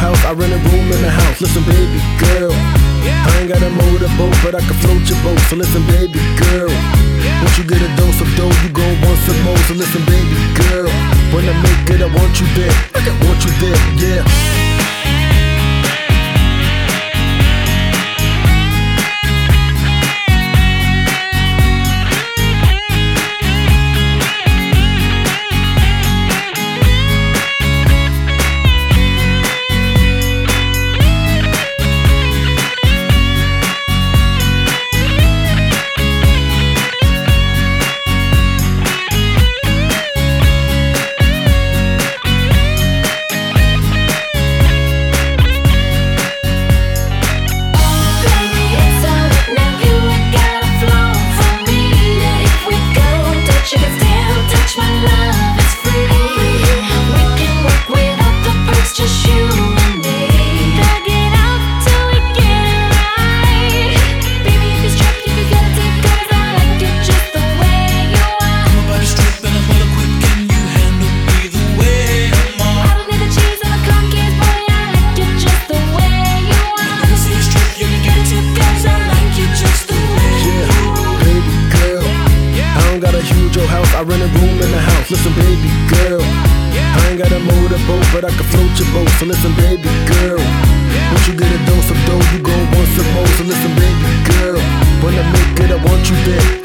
house, I rent a room in the house. Listen, baby girl, I ain't got a motorboat, but I can float your boat. So listen, baby girl, once you get a dose of dough, you gon' want some more. So listen, baby girl, when I make it, I want you there. I want you there, yeah. I rent a room in the house. Listen, baby girl, I ain't got a motorboat, but I can float your boat. So listen, baby girl, once you get a dose of dough, you gon' want some more. So listen, baby girl, when I make it, I want you there.